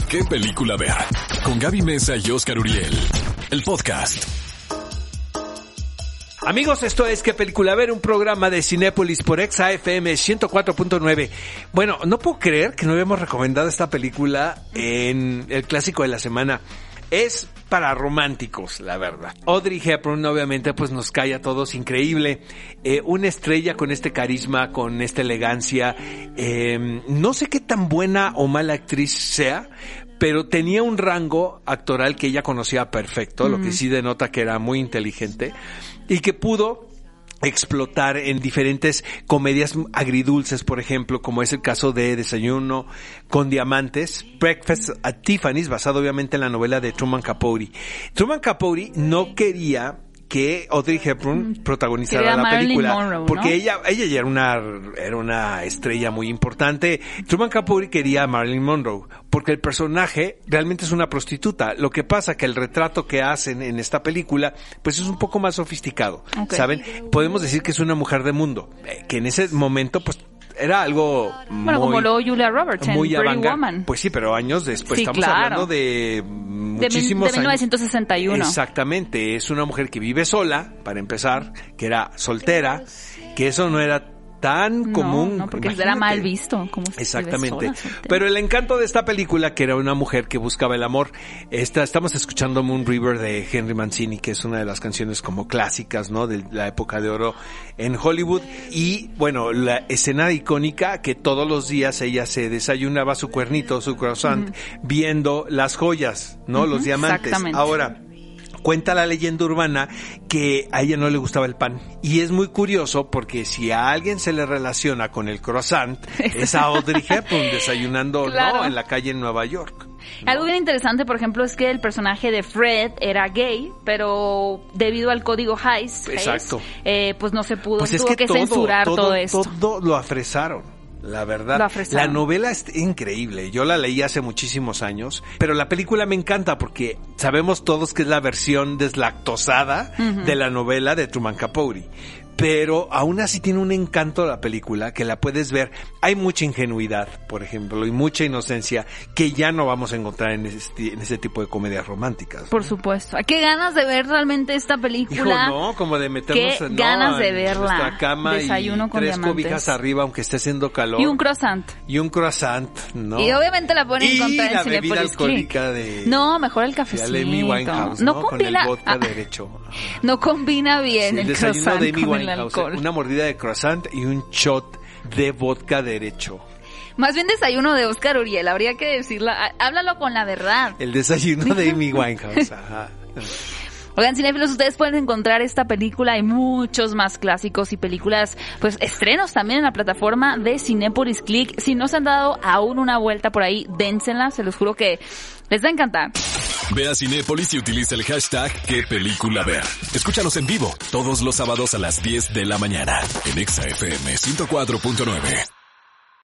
¿Qué película ver? Con Gaby Mesa y Oscar Uriel. El podcast. Amigos, esto es ¿Qué película ver? Un programa de Cinépolis por Exa FM 104.9. Bueno, no puedo creer que no habíamos recomendado esta película en el clásico de la semana. Es para románticos, la verdad. Audrey Hepburn, obviamente, pues nos cae a todos increíble. Una estrella con este carisma, con esta elegancia. No sé qué tan buena o mala actriz sea, pero tenía un rango actoral que ella conocía perfecto, lo que sí denota que era muy inteligente y que pudo explotar en diferentes comedias agridulces, por ejemplo, como es el caso de Desayuno con Diamantes, Breakfast at Tiffany's, basado obviamente en la novela de Truman Capote. Truman Capote no quería que Audrey Hepburn protagonizara la película, Monroe, ¿no? porque ella ya era una estrella muy importante. Truman Capote quería a Marilyn Monroe, porque el personaje realmente es una prostituta. Lo que pasa que el retrato que hacen en esta película, pues es un poco más sofisticado, ¿saben? Podemos decir que es una mujer de mundo, que en ese momento, pues, era algo bueno, como lo Julia Roberts en Pretty Woman. Pues sí, pero años después, sí, estamos hablando de muchísimos de 1961. Años. Exactamente, es una mujer que vive sola, para empezar, que era soltera, que eso no era tan común. No, porque imagínate. Era mal visto. Como si exactamente. Pero el encanto de esta película, que era una mujer que buscaba el amor, estamos escuchando Moon River de Henry Mancini, que es una de las canciones como clásicas, ¿no? De la época de oro en Hollywood. Y, bueno, la escena icónica que todos los días ella se desayunaba su cuernito, su croissant, viendo las joyas, ¿no? Los diamantes. Ahora, cuenta la leyenda urbana que a ella no le gustaba el pan. Y es muy curioso porque si a alguien se le relaciona con el croissant, es a Audrey Hepburn desayunando, claro, ¿no? En la calle en Nueva York, ¿no? Algo bien interesante, por ejemplo, es que el personaje de Fred era gay, pero debido al código Hays, pues no se pudo, pues tuvo que censurar todo esto. Todo lo afresaron. La verdad, la novela es increíble. Yo la leí hace muchísimos años, pero la película me encanta porque sabemos todos que es la versión deslactosada de la novela de Truman Capote. Pero aún así tiene un encanto la película que la puedes ver. Hay mucha ingenuidad, por ejemplo, y mucha inocencia que ya no vamos a encontrar en ese tipo de comedias románticas, ¿no? Por supuesto. ¿Qué ganas de ver realmente esta película? Hijo, no, como de meternos en ganas de verla. Nuestra cama. Desayuno y con 3 diamantes. cobijas arriba, aunque esté haciendo calor. Y un croissant, ¿no? Y obviamente la pueden encontrar en Cinépolis. Y la bebida alcohólica de... No, mejor el cafecito. De Amy Winehouse, ¿no? Combina, con el vodka derecho. No combina bien el croissant de Amy con Winehouse, el alcohol. Una mordida de croissant y un shot de vodka derecho. Más bien desayuno de Oscar Uriel, habría que decirla. Háblalo con la verdad. El desayuno de Amy Winehouse, ajá. Oigan, cinéfilos, ustedes pueden encontrar esta película y muchos más clásicos y películas, pues estrenos también en la plataforma de Cinépolis Click. Si no se han dado aún una vuelta por ahí, dénsela, se los juro que les va a encantar. Ve a Cinépolis y utiliza el hashtag ¿Qué película ver? Escúchanos en vivo todos los sábados a las 10 de la mañana en Exa FM 104.9.